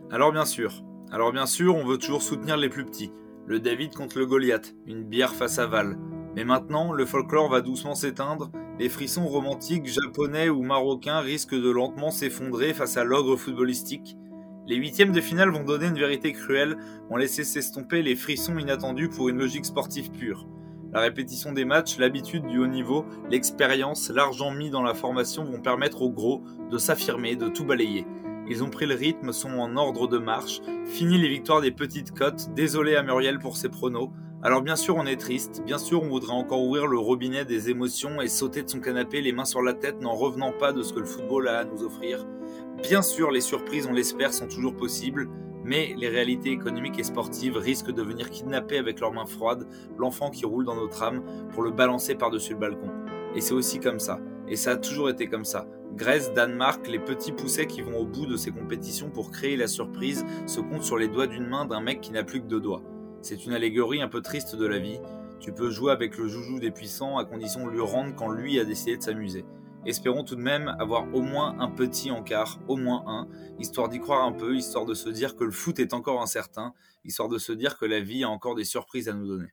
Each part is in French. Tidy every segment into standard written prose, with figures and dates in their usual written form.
Alors bien sûr, on veut toujours soutenir les plus petits. Le David contre le Goliath, une bière face à Val. Mais maintenant, le folklore va doucement s'éteindre, les frissons romantiques japonais ou marocains risquent de lentement s'effondrer face à l'ogre footballistique. Les huitièmes de finale vont donner une vérité cruelle, vont laisser s'estomper les frissons inattendus pour une logique sportive pure. La répétition des matchs, l'habitude du haut niveau, l'expérience, l'argent mis dans la formation vont permettre aux gros de s'affirmer, de tout balayer. Ils ont pris le rythme, sont en ordre de marche, fini les victoires des petites cotes, désolé à Muriel pour ses pronos. Alors bien sûr on est triste, bien sûr on voudrait encore ouvrir le robinet des émotions et sauter de son canapé les mains sur la tête n'en revenant pas de ce que le football a à nous offrir. Bien sûr les surprises on l'espère sont toujours possibles, mais les réalités économiques et sportives risquent de venir kidnapper avec leurs mains froides l'enfant qui roule dans notre âme pour le balancer par-dessus le balcon. Et c'est aussi comme ça, et ça a toujours été comme ça. Grèce, Danemark, les petits poussets qui vont au bout de ces compétitions pour créer la surprise se comptent sur les doigts d'une main d'un mec qui n'a plus que 2 doigts. C'est une allégorie un peu triste de la vie. Tu peux jouer avec le joujou des puissants à condition de lui rendre quand lui a décidé de s'amuser. Espérons tout de même avoir au moins un petit encart, au moins un, histoire d'y croire un peu, histoire de se dire que le foot est encore incertain, histoire de se dire que la vie a encore des surprises à nous donner.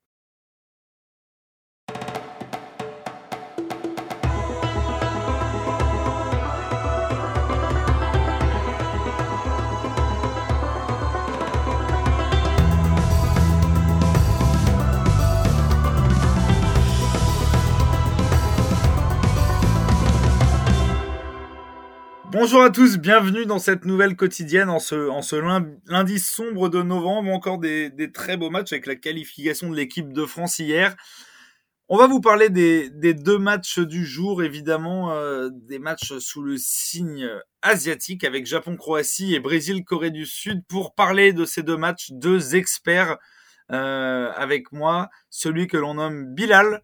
Bonjour à tous, bienvenue dans cette nouvelle quotidienne en ce lundi sombre de novembre. Encore des très beaux matchs avec la qualification de l'équipe de France hier. On va vous parler des 2 matchs du jour, évidemment, des matchs sous le signe asiatique avec Japon-Croatie et Brésil-Corée du Sud. Pour parler de ces 2 matchs, 2 experts avec moi, celui que l'on nomme Bilal.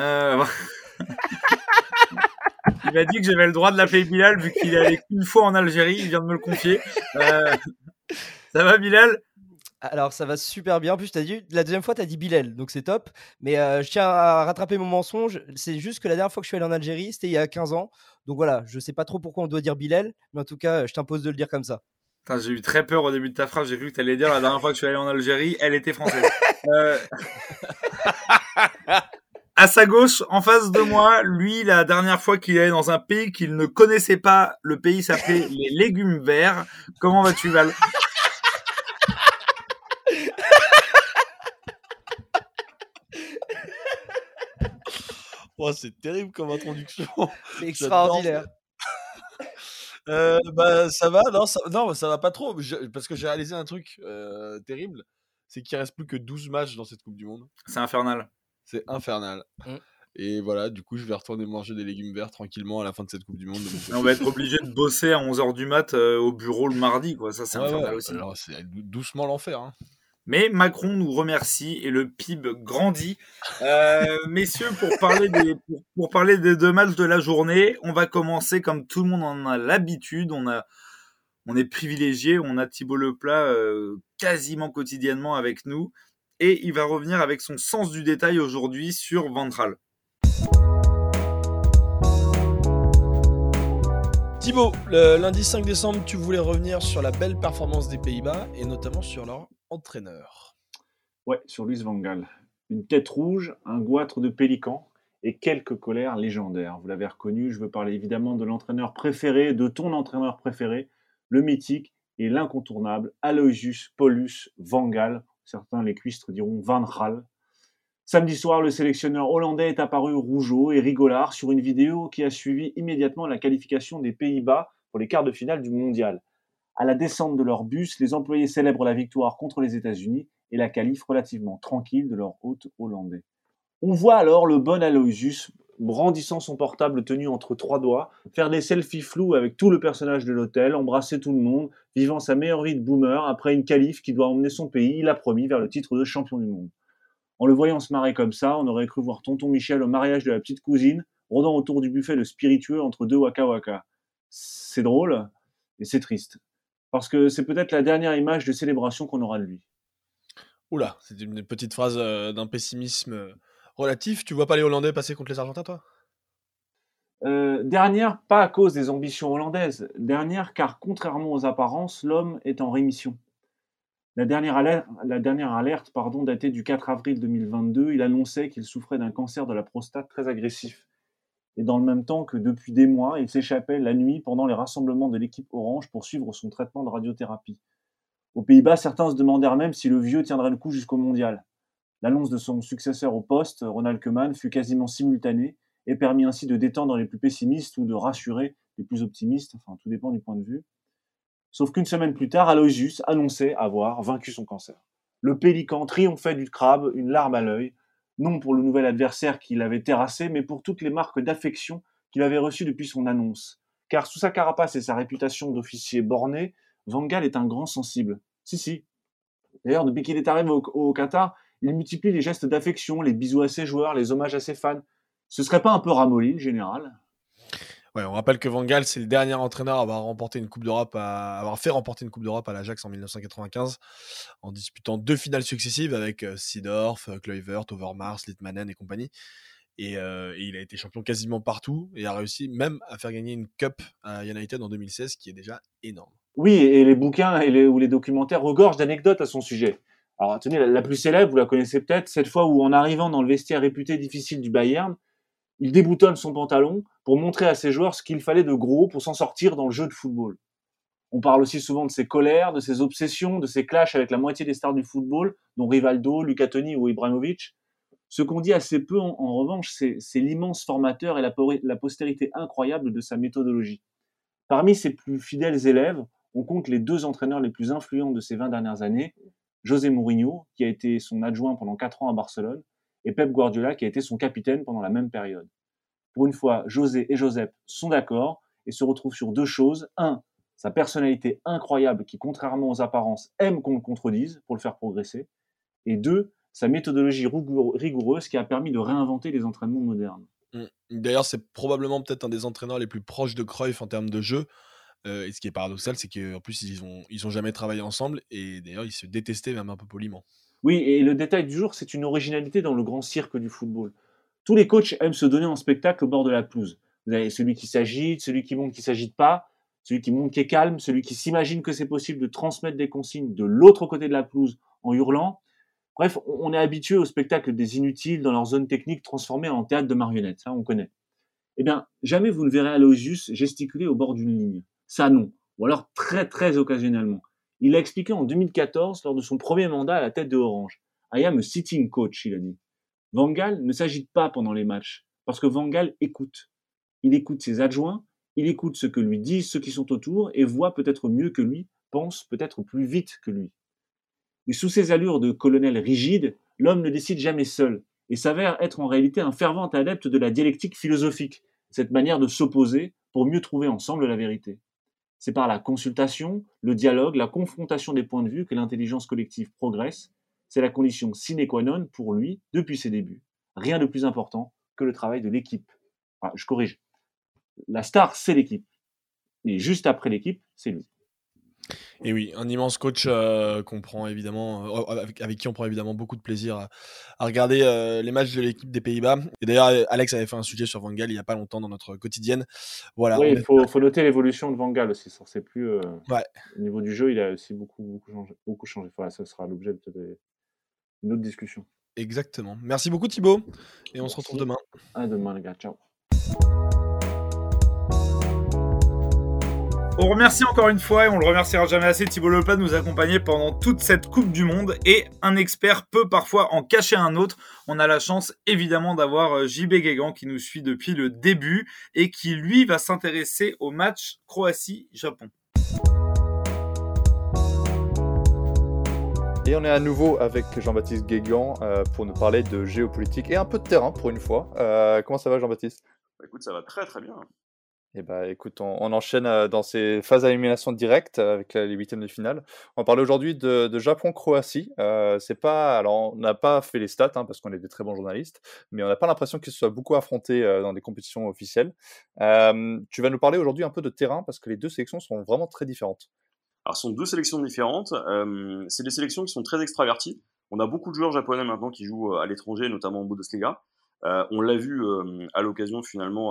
Il m'a dit que j'avais le droit de l'appeler Bilal vu qu'il est allé qu'une fois en Algérie, il vient de me le confier. Ça va Bilal ? Alors ça va super bien. En plus, la deuxième fois, tu as dit Bilal, donc c'est top. Mais je tiens à rattraper mon mensonge. C'est juste que la dernière fois que je suis allé en Algérie, c'était il y a 15 ans. Donc voilà, je sais pas trop pourquoi on doit dire Bilal, mais en tout cas, je t'impose de le dire comme ça. Putain, j'ai eu très peur au début de ta phrase, j'ai cru que tu allais dire la dernière fois que je suis allé en Algérie, elle était française. À sa gauche, en face de moi, lui, la dernière fois qu'il allait dans un pays qu'il ne connaissait pas, le pays s'appelait les légumes verts. Comment vas-tu, Val ? Oh, c'est terrible comme introduction. C'est extraordinaire. Ça va, non, ça va pas trop, parce que j'ai réalisé un truc terrible, c'est qu'il reste plus que 12 matchs dans cette Coupe du Monde. C'est infernal. C'est infernal. Et voilà, du coup, je vais retourner manger des légumes verts tranquillement à la fin de cette Coupe du Monde. On va être obligé de bosser à 11h du mat au bureau le mardi, quoi. Ça, c'est infernal aussi. Alors, c'est doucement l'enfer, hein. Mais Macron nous remercie et le PIB grandit. Messieurs, pour parler des 2 matchs de la journée, on va commencer comme tout le monde en a l'habitude. On est privilégié, on a Thibaut Leplat quasiment quotidiennement avec nous. Et il va revenir avec son sens du détail aujourd'hui sur Ventral. Thibaut, le lundi 5 décembre, tu voulais revenir sur la belle performance des Pays-Bas et notamment sur leur entraîneur. Ouais, sur Louis van Gaal. Une tête rouge, un goitre de pélican et quelques colères légendaires. Vous l'avez reconnu, je veux parler évidemment de l'entraîneur préféré, de ton entraîneur préféré, le mythique et l'incontournable Aloysius Paulus van Gaal. Certains, les cuistres, diront Van Gaal. Samedi soir, le sélectionneur hollandais est apparu rougeaud et rigolard sur une vidéo qui a suivi immédiatement la qualification des Pays-Bas pour les quarts de finale du mondial. À la descente de leur bus, les employés célèbrent la victoire contre les États-Unis et la qualif relativement tranquille de leur hôte hollandais. On voit alors le bon Aloysius brandissant son portable tenu entre 3 doigts, faire des selfies flous avec tout le personnage de l'hôtel, embrasser tout le monde, vivant sa meilleure vie de boomer après une qualif qui doit emmener son pays, il a promis, vers le titre de champion du monde. En le voyant se marrer comme ça, on aurait cru voir tonton Michel au mariage de la petite cousine, rôdant autour du buffet de spiritueux entre 2 waka waka. C'est drôle, et c'est triste. Parce que c'est peut-être la dernière image de célébration qu'on aura de lui. Oula, c'est une petite phrase d'un pessimisme relatif. Tu vois pas les Hollandais passer contre les Argentins, toi ? Dernière, pas à cause des ambitions hollandaises. Dernière, car contrairement aux apparences, l'homme est en rémission. La dernière alerte, datait du 4 avril 2022. Il annonçait qu'il souffrait d'un cancer de la prostate très agressif. Et dans le même temps que depuis des mois, il s'échappait la nuit pendant les rassemblements de l'équipe Orange pour suivre son traitement de radiothérapie. Aux Pays-Bas, certains se demandèrent même si le vieux tiendrait le coup jusqu'au mondial. L'annonce de son successeur au poste, Ronald Koeman, fut quasiment simultanée et permit ainsi de détendre les plus pessimistes ou de rassurer les plus optimistes, enfin tout dépend du point de vue. Sauf qu'une semaine plus tard, Aloysius annonçait avoir vaincu son cancer. Le pélican triomphait du crabe, une larme à l'œil, non pour le nouvel adversaire qui l'avait terrassé, mais pour toutes les marques d'affection qu'il avait reçues depuis son annonce. Car sous sa carapace et sa réputation d'officier borné, Van Gaal est un grand sensible. Si. D'ailleurs, depuis qu'il est arrivé au Qatar, il multiplie les gestes d'affection, les bisous à ses joueurs, les hommages à ses fans. Ce serait pas un peu ramolli, le général? Ouais, on rappelle que Van Gaal, c'est le dernier entraîneur à avoir fait remporter une Coupe d'Europe à l'Ajax en 1995, en disputant 2 finales successives avec Seedorf, Kluivert, Overmars, Litmanen et compagnie. Et il a été champion quasiment partout et a réussi même à faire gagner une Cup à United en 2016, qui est déjà énorme. Oui, et les bouquins ou les documentaires regorgent d'anecdotes à son sujet. Alors, tenez, la plus célèbre, vous la connaissez peut-être, cette fois où, en arrivant dans le vestiaire réputé difficile du Bayern, il déboutonne son pantalon pour montrer à ses joueurs ce qu'il fallait de gros pour s'en sortir dans le jeu de football. On parle aussi souvent de ses colères, de ses obsessions, de ses clashs avec la moitié des stars du football, dont Rivaldo, Luca Toni ou Ibrahimovic. Ce qu'on dit assez peu, en revanche, c'est l'immense formateur et la postérité incroyable de sa méthodologie. Parmi ses plus fidèles élèves, on compte les 2 entraîneurs les plus influents de ces 20 dernières années, José Mourinho, qui a été son adjoint pendant 4 ans à Barcelone, et Pep Guardiola, qui a été son capitaine pendant la même période. Pour une fois, José et Josep sont d'accord et se retrouvent sur 2 choses. 1, sa personnalité incroyable qui, contrairement aux apparences, aime qu'on le contredise pour le faire progresser. Et 2, sa méthodologie rigoureuse qui a permis de réinventer les entraînements modernes. D'ailleurs, c'est probablement peut-être un des entraîneurs les plus proches de Cruyff en termes de jeu. Et ce qui est paradoxal, c'est qu'en plus, ils ont jamais travaillé ensemble. Et d'ailleurs, ils se détestaient même un peu poliment. Oui, et le détail du jour, c'est une originalité dans le grand cirque du football. Tous les coachs aiment se donner en spectacle au bord de la pelouse. Vous avez celui qui s'agite, celui qui montre qu'il ne s'agite pas, celui qui montre qu'il est calme, celui qui s'imagine que c'est possible de transmettre des consignes de l'autre côté de la pelouse en hurlant. Bref, on est habitué au spectacle des inutiles dans leur zone technique transformée en théâtre de marionnettes, ça on connaît. Eh bien, jamais vous ne verrez Aloysius gesticuler au bord d'une ligne. Ça non. Ou alors très très occasionnellement. Il l'a expliqué en 2014 lors de son premier mandat à la tête de Orange. I am a sitting coach, il a dit. Van Gaal ne s'agite pas pendant les matchs, parce que Van Gaal écoute. Il écoute ses adjoints, il écoute ce que lui disent ceux qui sont autour et voit peut-être mieux que lui, pense peut-être plus vite que lui. Et sous ses allures de colonel rigide, l'homme ne décide jamais seul et s'avère être en réalité un fervent adepte de la dialectique philosophique, cette manière de s'opposer pour mieux trouver ensemble la vérité. C'est par la consultation, le dialogue, la confrontation des points de vue que l'intelligence collective progresse. C'est la condition sine qua non pour lui depuis ses débuts. Rien de plus important que le travail de l'équipe. Enfin, je corrige. La star, c'est l'équipe. Mais juste après l'équipe, c'est lui. Et oui, un immense coach qu'on prend évidemment, avec qui on prend évidemment beaucoup de plaisir à regarder les matchs de l'équipe des Pays-Bas. Et d'ailleurs, Alex avait fait un sujet sur Van Gaal il n'y a pas longtemps dans notre quotidienne. Voilà. Oui, il faut noter l'évolution de Van Gaal aussi. Ça, c'est plus, Ouais. Au niveau du jeu, il a aussi beaucoup changé. Enfin, ça sera l'objet d'une autre discussion. Exactement. Merci beaucoup Thibaut. Et on se retrouve demain. À demain les gars. Ciao. On remercie encore une fois, et on le remerciera jamais assez, Thibaut Lepas de nous accompagner pendant toute cette Coupe du Monde. Et un expert peut parfois en cacher un autre. On a la chance évidemment d'avoir JB Guégan qui nous suit depuis le début et qui lui va s'intéresser au match Croatie-Japon. Et on est à nouveau avec Jean-Baptiste Guégan pour nous parler de géopolitique et un peu de terrain pour une fois. Comment ça va Jean-Baptiste ? Écoute, ça va très très bien. Eh ben, écoute, on enchaîne dans ces phases à élimination directe avec les huitièmes de finale. On va parler aujourd'hui de Japon-Croatie. C'est pas, alors on n'a pas fait les stats parce qu'on est des très bons journalistes, mais on n'a pas l'impression qu'ils se soient beaucoup affrontés dans des compétitions officielles. Tu vas nous parler aujourd'hui un peu de terrain parce que les deux sélections sont vraiment très différentes. Alors, ce sont deux sélections différentes. C'est des sélections qui sont très extraverties. On a beaucoup de joueurs japonais maintenant qui jouent à l'étranger, notamment en Bundesliga. On l'a vu à l'occasion finalement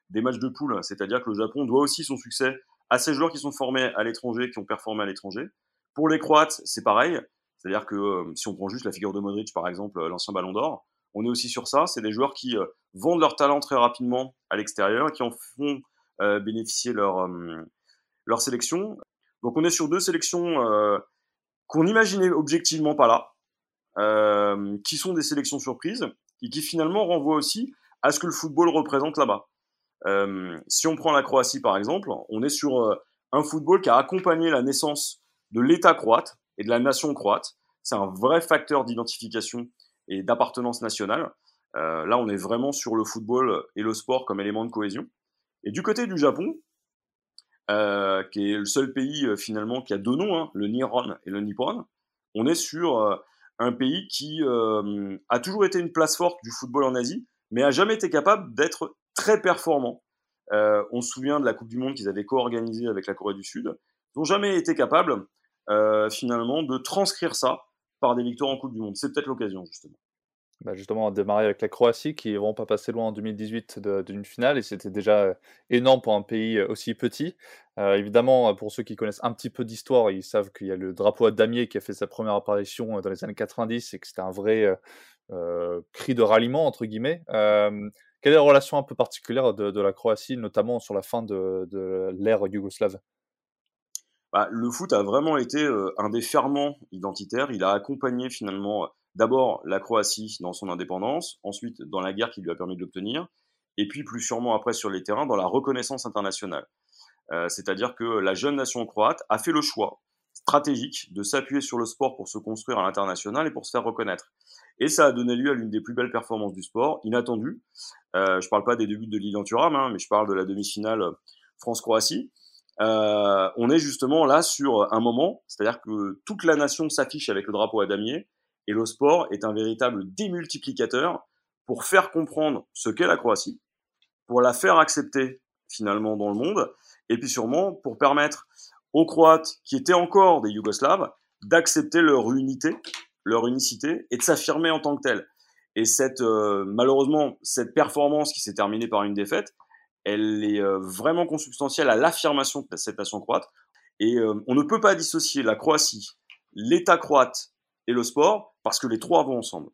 des matchs de poule, c'est-à-dire que le Japon doit aussi son succès à ces joueurs qui sont formés à l'étranger, qui ont performé à l'étranger. Pour les Croates, c'est pareil, c'est-à-dire que si on prend juste la figure de Modric, par exemple, l'ancien Ballon d'Or, on est aussi sur ça, c'est des joueurs qui vendent leur talent très rapidement à l'extérieur, qui en font bénéficier leur sélection. Donc on est sur 2 sélections qu'on imaginait objectivement pas là, qui sont des sélections surprises et qui finalement renvoient aussi à ce que le football représente là-bas. Si on prend la Croatie par exemple, on est sur un football qui a accompagné la naissance de l'État croate et de la nation croate. C'est un vrai facteur d'identification et d'appartenance nationale. Là, on est vraiment sur le football et le sport comme élément de cohésion. Et du côté du Japon, qui est le seul pays finalement qui a 2 noms, hein, le Nihon et le Nippon, on est sur un pays qui a toujours été une place forte du football en Asie, mais a jamais été capable d'être très performant. On se souvient de la Coupe du Monde qu'ils avaient co-organisée avec la Corée du Sud. Ils n'ont jamais été capables finalement de transcrire ça par des victoires en Coupe du Monde. C'est peut-être l'occasion justement. Justement, on a démarré avec la Croatie, qui est vraiment pas passé loin en 2018 d'une finale, et c'était déjà énorme pour un pays aussi petit. Évidemment, pour ceux qui connaissent un petit peu d'histoire, ils savent qu'il y a le drapeau à damier qui a fait sa première apparition dans les années 90, et que c'était un vrai cri de ralliement, entre guillemets. Quelle est la relation un peu particulière de la Croatie, notamment sur la fin de l'ère yougoslave? Le foot a vraiment été un des ferments identitaires. Il a accompagné finalement d'abord la Croatie dans son indépendance, ensuite dans la guerre qui lui a permis de l'obtenir, et puis plus sûrement après sur les terrains dans la reconnaissance internationale. C'est-à-dire que la jeune nation croate a fait le choix stratégique de s'appuyer sur le sport pour se construire à l'international et pour se faire reconnaître. Et ça a donné lieu à l'une des plus belles performances du sport, inattendue. Je parle pas des 2 buts de Lilian Thuram, hein, mais je parle de la demi-finale France-Croatie. On est justement là sur un moment, c'est-à-dire que toute la nation s'affiche avec le drapeau à damier, et le sport est un véritable démultiplicateur pour faire comprendre ce qu'est la Croatie, pour la faire accepter finalement dans le monde, et puis sûrement pour permettre aux Croates, qui étaient encore des Yougoslaves, d'accepter leur unité, leur unicité, et de s'affirmer en tant que tels. Et malheureusement, cette performance qui s'est terminée par une défaite, elle est vraiment consubstantielle à l'affirmation de cette nation croate. Et on ne peut pas dissocier la Croatie, l'État croate et le sport, parce que les 3 vont ensemble.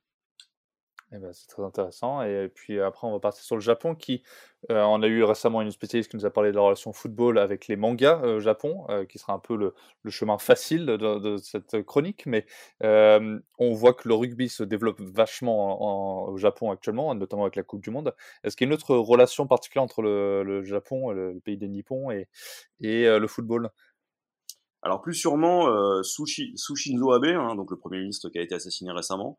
C'est très intéressant. Et puis après, on va partir sur le Japon, qui on a eu récemment une spécialiste qui nous a parlé de la relation football avec les mangas au Japon, qui sera un peu le chemin facile de cette chronique. Mais on voit que le rugby se développe vachement au Japon actuellement, notamment avec la Coupe du Monde. Est-ce qu'il y a une autre relation particulière entre le Japon, le pays des Nippons, et le football? Alors plus sûrement sous Shinzo Abe, hein, donc le Premier ministre qui a été assassiné récemment,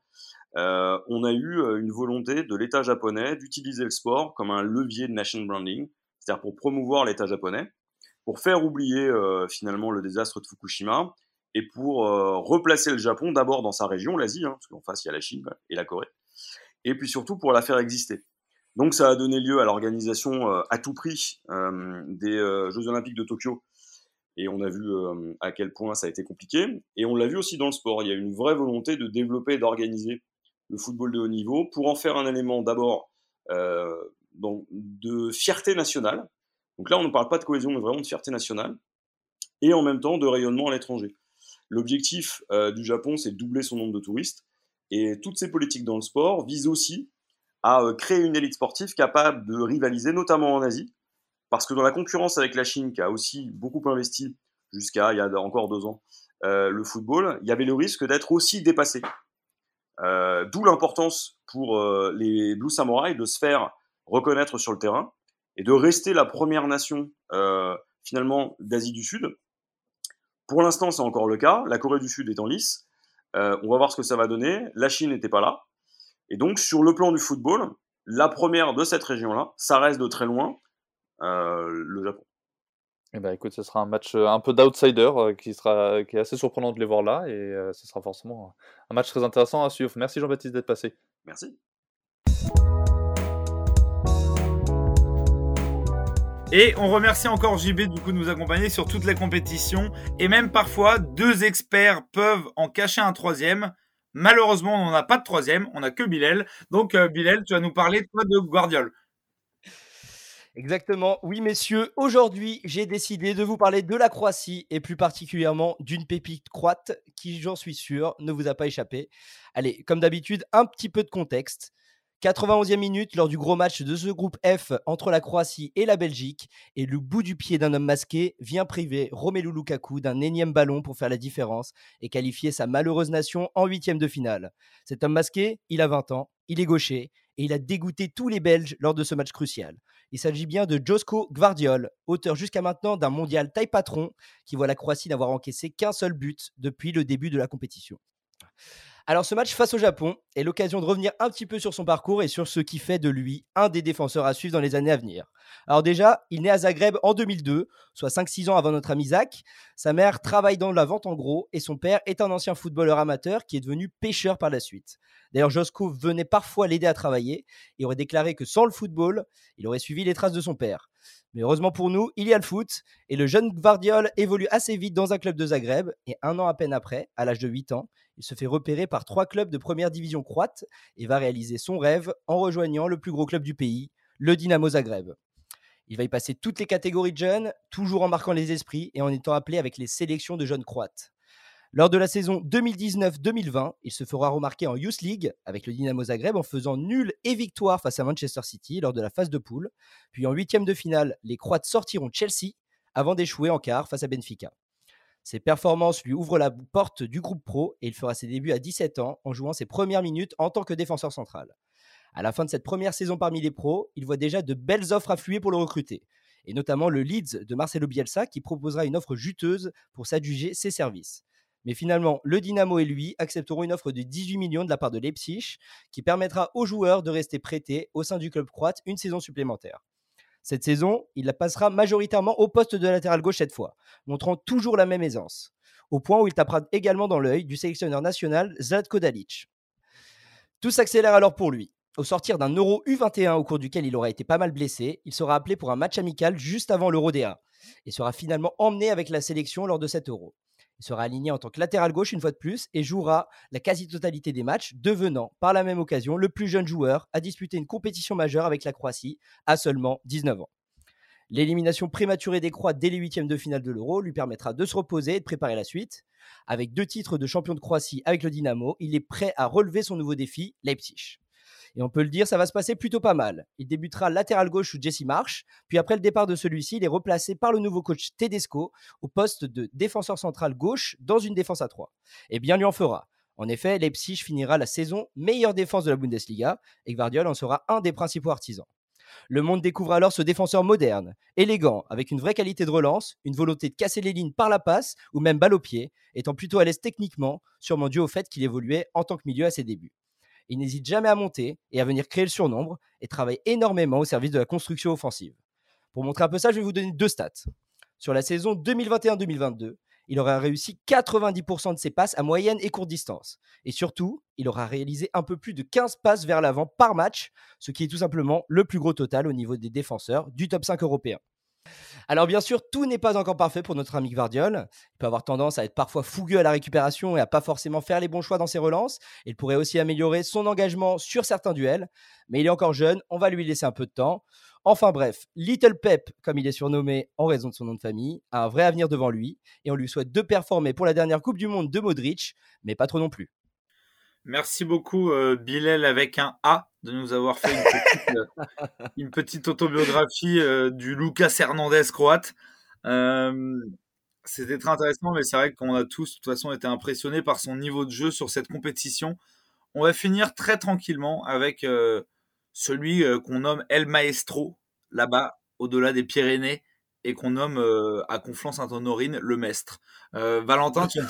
on a eu une volonté de l'État japonais d'utiliser le sport comme un levier de nation branding, c'est-à-dire pour promouvoir l'État japonais, pour faire oublier finalement le désastre de Fukushima, et pour replacer le Japon d'abord dans sa région, l'Asie, hein, parce qu'en face il y a la Chine et la Corée, et puis surtout pour la faire exister. Donc ça a donné lieu à l'organisation à tout prix des Jeux Olympiques de Tokyo, et on a vu à quel point ça a été compliqué. Et on l'a vu aussi dans le sport. Il y a une vraie volonté de développer et d'organiser le football de haut niveau pour en faire un élément d'abord de fierté nationale. Donc là, on ne parle pas de cohésion, mais vraiment de fierté nationale. Et en même temps, de rayonnement à l'étranger. L'objectif du Japon, c'est de doubler son nombre de touristes. Et toutes ces politiques dans le sport visent aussi à créer une élite sportive capable de rivaliser, notamment en Asie. Parce que dans la concurrence avec la Chine, qui a aussi beaucoup investi jusqu'à il y a encore 2 ans, le football, il y avait le risque d'être aussi dépassé. D'où l'importance pour les Blue Samurai de se faire reconnaître sur le terrain et de rester la première nation finalement d'Asie du Sud. Pour l'instant, c'est encore le cas. La Corée du Sud est en lice. On va voir ce que ça va donner. La Chine n'était pas là. Et donc, sur le plan du football, la première de cette région-là, ça reste de très loin le Japon. Écoute, ce sera un match un peu d'outsider qui est assez surprenant de les voir là, et ce sera forcément un match très intéressant à suivre. Merci Jean-Baptiste d'être passé. Merci. Et on remercie encore JB du coup de nous accompagner sur toutes les compétitions, et même parfois 2 experts peuvent en cacher un 3e. Malheureusement, on n'en a pas de 3e, on n'a que Bilal. Donc Bilal, tu vas nous parler toi de Guardiola. Exactement. Oui, messieurs, aujourd'hui, j'ai décidé de vous parler de la Croatie et plus particulièrement d'une pépite croate qui, j'en suis sûr, ne vous a pas échappé. Allez, comme d'habitude, un petit peu de contexte. 91e minute lors du gros match de ce groupe F entre la Croatie et la Belgique, et le bout du pied d'un homme masqué vient priver Romelu Lukaku d'un énième ballon pour faire la différence et qualifier sa malheureuse nation en huitième de finale. Cet homme masqué, il a 20 ans, il est gaucher et il a dégoûté tous les Belges lors de ce match crucial. Il s'agit bien de Josko Gvardiol, auteur jusqu'à maintenant d'un mondial taille patron qui voit la Croatie n'avoir encaissé qu'un seul but depuis le début de la compétition. Alors ce match face au Japon est l'occasion de revenir un petit peu sur son parcours et sur ce qui fait de lui un des défenseurs à suivre dans les années à venir. Alors déjà, il naît à Zagreb en 2002, soit 5-6 ans avant notre ami Zach. Sa mère travaille dans la vente en gros et son père est un ancien footballeur amateur qui est devenu pêcheur par la suite. D'ailleurs, Josko venait parfois l'aider à travailler et aurait déclaré que sans le football, il aurait suivi les traces de son père. Mais heureusement pour nous, il y a le foot et le jeune Gvardiol évolue assez vite dans un club de Zagreb et un an à peine après, à l'âge de 8 ans, il se fait repérer par 3 clubs de première division croate et va réaliser son rêve en rejoignant le plus gros club du pays, le Dynamo Zagreb. Il va y passer toutes les catégories de jeunes, toujours en marquant les esprits et en étant appelé avec les sélections de jeunes croates. Lors de la saison 2019-2020, il se fera remarquer en Youth League avec le Dynamo Zagreb en faisant nul et victoire face à Manchester City lors de la phase de poule. Puis en huitième de finale, les Croates sortiront Chelsea avant d'échouer en quart face à Benfica. Ses performances lui ouvrent la porte du groupe pro et il fera ses débuts à 17 ans en jouant ses premières minutes en tant que défenseur central. À la fin de cette première saison parmi les pros, il voit déjà de belles offres affluer pour le recruter, et notamment le Leeds de Marcelo Bielsa qui proposera une offre juteuse pour s'adjuger ses services. Mais finalement, le Dynamo et lui accepteront une offre de 18 millions de la part de Leipzig qui permettra aux joueurs de rester prêtés au sein du club croate une saison supplémentaire. Cette saison, il la passera majoritairement au poste de latéral gauche cette fois, montrant toujours la même aisance, au point où il tapera également dans l'œil du sélectionneur national Zlatko Dalic. Tout s'accélère alors pour lui. Au sortir d'un Euro U21 au cours duquel il aura été pas mal blessé, il sera appelé pour un match amical juste avant l'Euro DA et sera finalement emmené avec la sélection lors de cet Euro. Il sera aligné en tant que latéral gauche une fois de plus et jouera la quasi-totalité des matchs, devenant par la même occasion le plus jeune joueur à disputer une compétition majeure avec la Croatie à seulement 19 ans. L'élimination prématurée des Croates dès les huitièmes de finale de l'Euro lui permettra de se reposer et de préparer la suite. Avec 2 titres de champion de Croatie avec le Dynamo, il est prêt à relever son nouveau défi, Leipzig. Et on peut le dire, ça va se passer plutôt pas mal. Il débutera latéral gauche sous Jesse Marsch, puis après le départ de celui-ci, il est replacé par le nouveau coach Tedesco au poste de défenseur central gauche dans une défense à 3. Et bien lui en fera. En effet, Leipzig finira la saison meilleure défense de la Bundesliga et Gvardiol en sera un des principaux artisans. Le monde découvre alors ce défenseur moderne, élégant, avec une vraie qualité de relance, une volonté de casser les lignes par la passe ou même balle au pied, étant plutôt à l'aise techniquement, sûrement dû au fait qu'il évoluait en tant que milieu à ses débuts. Il n'hésite jamais à monter et à venir créer le surnombre et travaille énormément au service de la construction offensive. Pour montrer un peu ça, je vais vous donner 2 stats. Sur la saison 2021-2022, il aura réussi 90% de ses passes à moyenne et courte distance. Et surtout, il aura réalisé un peu plus de 15 passes vers l'avant par match, ce qui est tout simplement le plus gros total au niveau des défenseurs du top 5 européen. Alors bien sûr, tout n'est pas encore parfait pour notre ami Gvardiol. Il peut avoir tendance à être parfois fougueux à la récupération et à pas forcément faire les bons choix dans ses relances. Il pourrait aussi améliorer son engagement sur certains duels. Mais il est encore jeune, on va lui laisser un peu de temps. Enfin bref, Little Pep, comme il est surnommé en raison de son nom de famille, a un vrai avenir devant lui et on lui souhaite de performer pour la dernière Coupe du Monde de Modric, mais pas trop non plus. Merci beaucoup, Bilal avec un A, de nous avoir fait une petite autobiographie du Lucas Hernandez croate. C'était très intéressant, mais c'est vrai qu'on a tous, de toute façon, été impressionnés par son niveau de jeu sur cette compétition. On va finir très tranquillement avec celui qu'on nomme El Maestro, là-bas, au-delà des Pyrénées, et qu'on nomme à Conflans-Sainte-Honorine le Mestre. Valentin, tu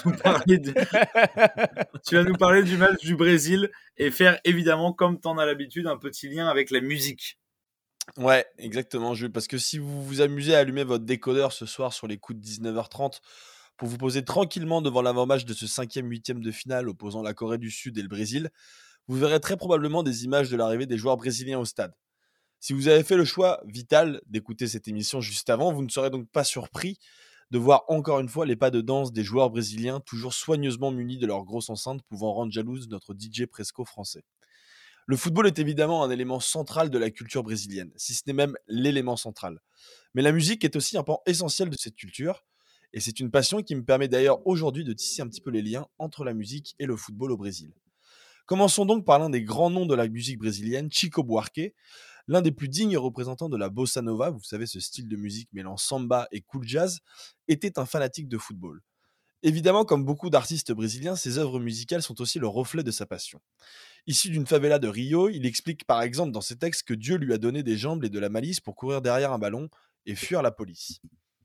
vas nous parler du match du Brésil et faire évidemment, comme tu en as l'habitude, un petit lien avec la musique. Ouais, exactement, Jules. Parce que si vous vous amusez à allumer votre décodeur ce soir sur les coups de 19h30 pour vous poser tranquillement devant l'avant-match de ce 5e, 8e de finale opposant la Corée du Sud et le Brésil, vous verrez très probablement des images de l'arrivée des joueurs brésiliens au stade. Si vous avez fait le choix vital d'écouter cette émission juste avant, vous ne serez donc pas surpris de voir encore une fois les pas de danse des joueurs brésiliens toujours soigneusement munis de leur grosse enceinte pouvant rendre jalouse notre DJ Presco français. Le football est évidemment un élément central de la culture brésilienne, si ce n'est même l'élément central. Mais la musique est aussi un pan essentiel de cette culture, et c'est une passion qui me permet d'ailleurs aujourd'hui de tisser un petit peu les liens entre la musique et le football au Brésil. Commençons donc par l'un des grands noms de la musique brésilienne, Chico Buarque, l'un des plus dignes représentants de la bossa nova, vous savez ce style de musique mêlant samba et cool jazz, était un fanatique de football. Évidemment, comme beaucoup d'artistes brésiliens, ses œuvres musicales sont aussi le reflet de sa passion. Issu d'une favela de Rio, il explique par exemple dans ses textes que Dieu lui a donné des jambes et de la malice pour courir derrière un ballon et fuir la police.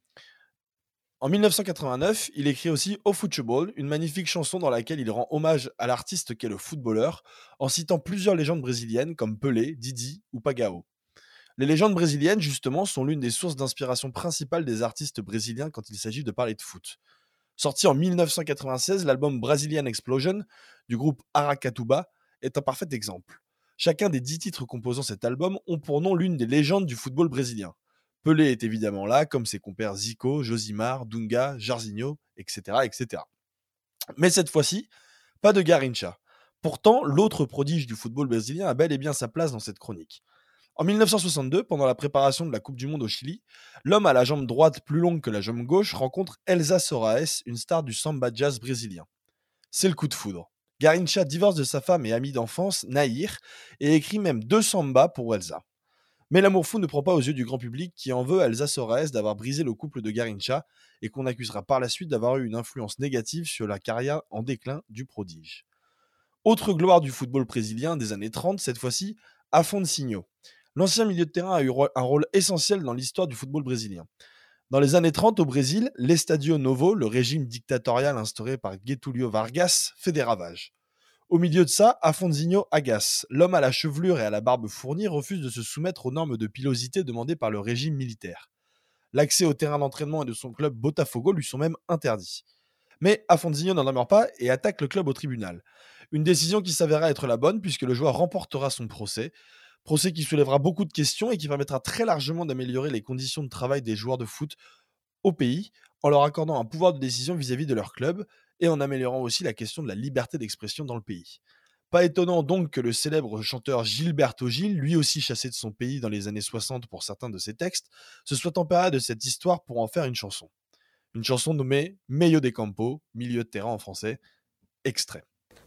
En 1989, il écrit aussi Au Futebol, une magnifique chanson dans laquelle il rend hommage à l'artiste qu'est le footballeur, en citant plusieurs légendes brésiliennes comme Pelé, Didi ou Pagao. Les légendes brésiliennes, justement, sont l'une des sources d'inspiration principales des artistes brésiliens quand il s'agit de parler de foot. Sorti en 1996, l'album Brazilian Explosion du groupe Aracatuba est un parfait exemple. Chacun des 10 titres composant cet album ont pour nom l'une des légendes du football brésilien. Pelé est évidemment là, comme ses compères Zico, Josimar, Dunga, Jairzinho, etc., etc. Mais cette fois-ci, pas de Garrincha. Pourtant, l'autre prodige du football brésilien a bel et bien sa place dans cette chronique. En 1962, pendant la préparation de la Coupe du Monde au Chili, l'homme à la jambe droite plus longue que la jambe gauche rencontre Elza Soares, une star du samba jazz brésilien. C'est le coup de foudre. Garrincha divorce de sa femme et amie d'enfance, Nair, et écrit même 2 sambas pour Elza. Mais l'amour fou ne prend pas aux yeux du grand public qui en veut à Elza Soares d'avoir brisé le couple de Garrincha et qu'on accusera par la suite d'avoir eu une influence négative sur la carrière en déclin du prodige. Autre gloire du football brésilien des années 30, cette fois-ci, Afonsinho. L'ancien milieu de terrain a eu un rôle essentiel dans l'histoire du football brésilien. Dans les années 30 au Brésil, l'Estadio Novo, le régime dictatorial instauré par Getúlio Vargas, fait des ravages. Au milieu de ça, Afonsinho agace. L'homme à la chevelure et à la barbe fournie refuse de se soumettre aux normes de pilosité demandées par le régime militaire. L'accès au terrain d'entraînement et de son club Botafogo lui sont même interdits. Mais Afonsinho n'en demeure pas et attaque le club au tribunal. Une décision qui s'avérera être la bonne puisque le joueur remportera son procès qui soulèvera beaucoup de questions et qui permettra très largement d'améliorer les conditions de travail des joueurs de foot au pays en leur accordant un pouvoir de décision vis-à-vis de leur club et en améliorant aussi la question de la liberté d'expression dans le pays. Pas étonnant donc que le célèbre chanteur Gilberto Gil, lui aussi chassé de son pays dans les années 60 pour certains de ses textes, se soit emparé de cette histoire pour en faire une chanson. Une chanson nommée Meio de Campo, milieu de terrain en français, extrait.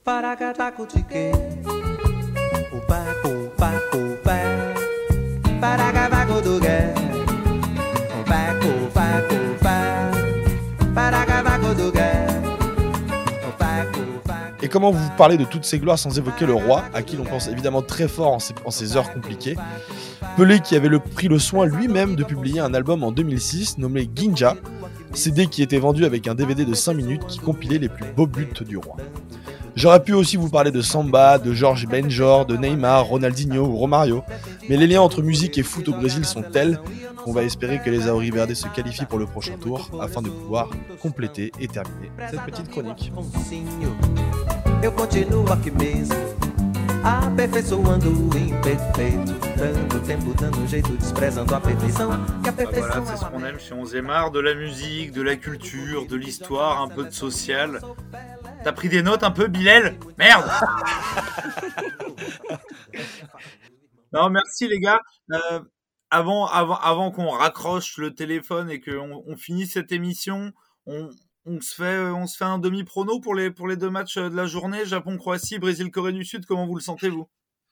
Et comment vous parler de toutes ces gloires sans évoquer le roi, à qui l'on pense évidemment très fort en ces heures compliquées. Pelé qui avait pris le soin lui-même de publier un album en 2006 nommé Ginja, CD qui était vendu avec un DVD de 5 minutes qui compilait les plus beaux buts du roi. J'aurais pu aussi vous parler de Samba, de Jorge Benjor, de Neymar, Ronaldinho ou Romario, mais les liens entre musique et foot au Brésil sont tels qu'on va espérer que les Auriverdes se qualifient pour le prochain tour afin de pouvoir compléter et terminer cette petite chronique. Eu continuo aqui mesmo, aperfeiçoando o imperfeito, dando tempo, dando jeito, desprezando a perfeição, que a perfeição Voilà, c'est ce qu'on aime chez On marre, de la musique, de la culture, de l'histoire, un peu de social. T'as pris des notes un peu, Bilal ? Merde. Non, merci les gars. Avant qu'on raccroche le téléphone et qu'on finisse cette émission, on se fait un demi-prono pour les 2 matchs de la journée, Japon-Croatie, Brésil-Corée du Sud. Comment vous le sentez, vous ?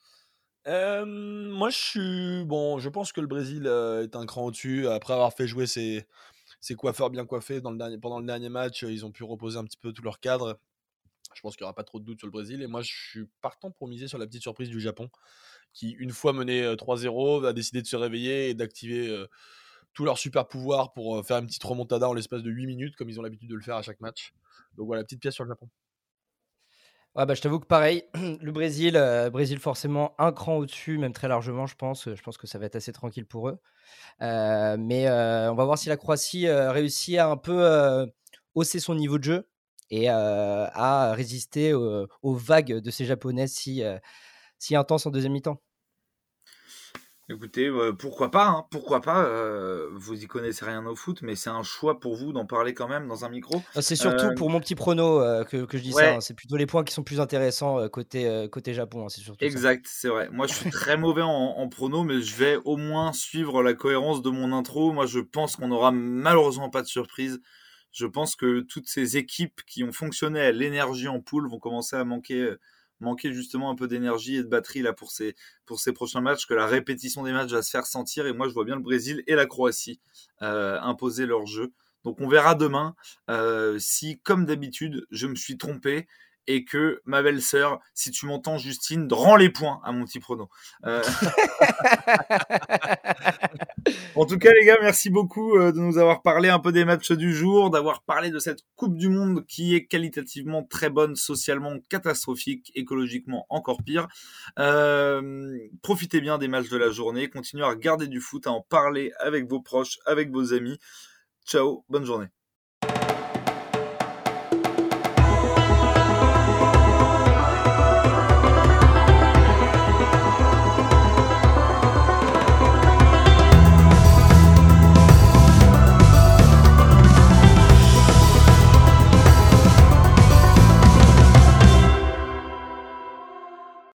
Moi, je pense que le Brésil est un cran au-dessus. Après avoir fait jouer ses coiffeurs bien coiffés pendant le dernier match, ils ont pu reposer un petit peu tout leur cadre. Je pense qu'il n'y aura pas trop de doute sur le Brésil. Et moi, je suis partant pour miser sur la petite surprise du Japon, qui, une fois mené 3-0, va décider de se réveiller et d'activer tout leur super pouvoir pour faire une petite remontada en l'espace de 8 minutes, comme ils ont l'habitude de le faire à chaque match. Donc voilà, petite pièce sur le Japon. Ouais, je t'avoue que pareil, le Brésil forcément un cran au-dessus, même très largement, je pense. Je pense que ça va être assez tranquille pour eux. Mais on va voir si la Croatie réussit à un peu hausser son niveau de jeu et à résister aux vagues de ces Japonais si intenses en deuxième mi-temps. Écoutez, pourquoi pas, hein, pourquoi pas. Vous y connaissez rien au foot, mais c'est un choix pour vous d'en parler quand même dans un micro. C'est surtout pour mon petit prono que je dis ça. Ouais, Hein. C'est plutôt les points qui sont plus intéressants côté Japon. Hein, c'est surtout ça. exact, c'est vrai. Moi, je suis très mauvais en prono, mais je vais au moins suivre la cohérence de mon intro. Moi, je pense qu'on aura malheureusement pas de surprise. Je pense que toutes ces équipes qui ont fonctionné à l'énergie en poule vont commencer à manquer justement un peu d'énergie et de batterie là pour ces prochains matchs, que la répétition des matchs va se faire sentir. Et moi, je vois bien le Brésil et la Croatie imposer leur jeu. Donc, on verra demain si, comme d'habitude, je me suis trompé et que ma belle-sœur, si tu m'entends, Justine, rend les points à mon petit prono. En tout cas, les gars, merci beaucoup de nous avoir parlé un peu des matchs du jour, d'avoir parlé de cette Coupe du Monde qui est qualitativement très bonne, socialement catastrophique, écologiquement encore pire. Profitez bien des matchs de la journée, continuez à regarder du foot, à en parler avec vos proches, avec vos amis. Ciao, bonne journée.